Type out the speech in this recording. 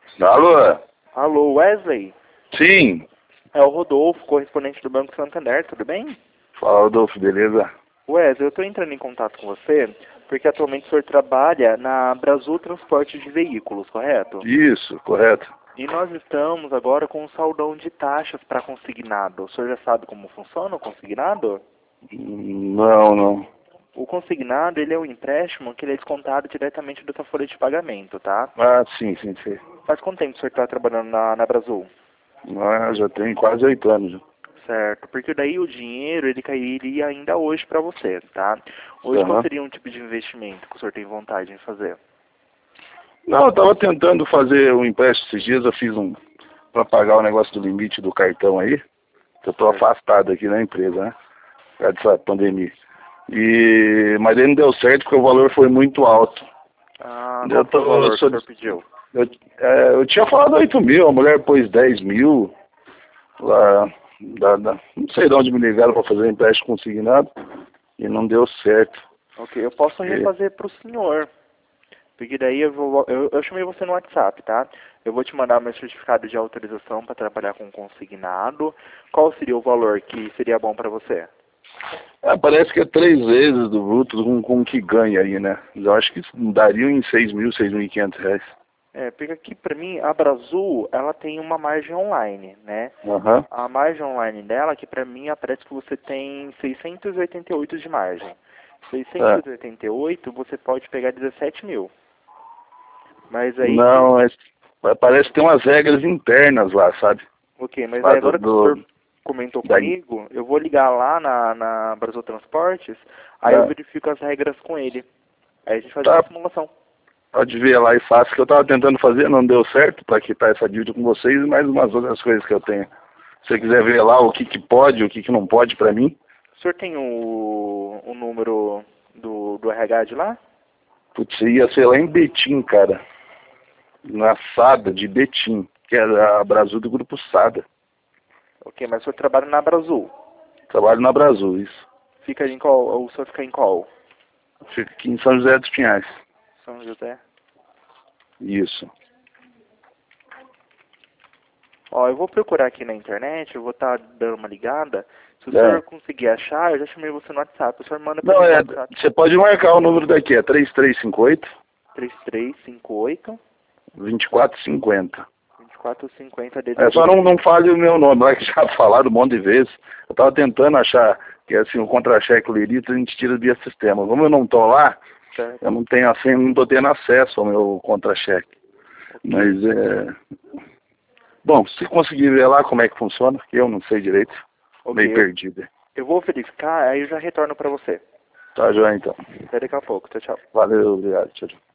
Alô? Alô, Wesley? Sim. É o Rodolfo, correspondente do Banco Santander, tudo bem? Fala, Rodolfo, beleza? Wesley, eu estou entrando em contato com você porque atualmente o senhor trabalha na Brasil Transporte de Veículos, correto? Isso, correto. E nós estamos agora com um saldão de taxas para consignado. O senhor já sabe como funciona o consignado? Não. O consignado, ele é um empréstimo que ele é descontado diretamente da sua folha de pagamento, tá? Ah, sim. Faz quanto tempo o senhor está trabalhando na Brasil? Ah, já tem quase 8 anos. Já. Certo, porque daí o dinheiro ele cairia ainda hoje para você, tá? Hoje qual Aham. seria um tipo de investimento que o senhor tem vontade em fazer? Não, eu tava tentando fazer um empréstimo esses dias, eu fiz um para pagar o negócio do limite do cartão aí. Eu tô Certo. afastado aqui da empresa, né? Por causa dessa pandemia. Mas aí não deu certo porque o valor foi muito alto. Ah, Eu qual foi o valor que o sou, senhor pediu? eu tinha falado 8 mil, a mulher pôs 10 mil. Lá, não sei de onde me ligaram para fazer empréstimo consignado e não deu certo. Ok, eu posso E, refazer para o senhor, porque daí eu chamei você no WhatsApp, tá? Eu vou te mandar meu certificado de autorização para trabalhar com consignado. Qual seria o valor que seria bom para você? parece que é 3 vezes do bruto com o que ganha aí, né? Eu acho que daria em 6 mil, 6.500 reais. É, porque aqui para mim a Brasil ela tem uma margem online, né? Aham. A margem online dela, que para mim aparece que você tem 688 de margem. É. 688 você pode pegar 17 mil. Mas aí, Não, parece que tem umas regras internas lá, sabe? ok, mas Lá aí agora que o senhor comentou da, comigo, eu vou ligar lá na Brasil Transportes, aí eu da- verifico as regras com ele. Aí a gente faz uma tá, simulação. pode ver lá e faço que eu tava tentando fazer, não deu certo para quitar essa dívida com vocês e mais umas outras coisas que eu tenho. Se você quiser ver lá o que pode, o que não pode para mim, O senhor tem o número do RH de lá? putz, ia ser lá em Betim, cara. Na Sada de Betim, que é a Brasil do Grupo Sada. Ok, mas o senhor trabalha na Brasil. Trabalho na Brasil, isso. Fica em qual? O senhor fica em qual? Fica aqui em São José dos Pinhais. São José. Isso. Ó, eu vou procurar aqui na internet, eu vou estar dando uma ligada. Se o É. senhor conseguir achar, eu já chamei você no WhatsApp. O senhor manda para Não, mim no WhatsApp. você pode marcar o número daqui, é 3358 3358 2450. 2450 É só DDD. não fale o meu nome, lá que já falaram um monte de vezes. Eu tava tentando achar que assim, o contra-cheque Lirita a gente tira via sistema. Como eu não tô lá, Certo. eu não tenho assim, não tô tendo acesso ao meu contra-cheque. Ok. Mas bom, se conseguir ver lá como é que funciona, que eu não sei direito, Ok, meio perdido. eu vou verificar, aí eu já retorno para você. Tá, joia então. Até daqui a pouco. Tchau, tchau. Valeu, obrigado, tchau, tchau.